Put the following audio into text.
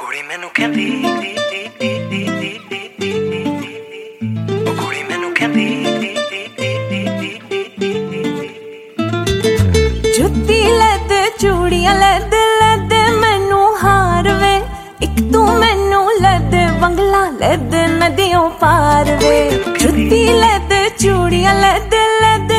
ਕੁੜੀ ਮੈਨੂੰ ਕਹਿੰਦੀ ਉਹ ਕੁੜੀ ਮੈਨੂੰ ਕਹਿੰਦੀ ਜੁੱਤੀ ਲੱਦ ਚੂੜੀਆਂ ਲੱਦ ਲੱਦ ਮੈਨੂੰ ਹਾਰ ਵੇ ਇੱਕ ਤੂੰ ਮੈਨੂੰ ਲੱਦ ਬੰਗਲਾ ਲੱਦ ਨदियों पार वे जुत्ती लद चूड़ियां लद लद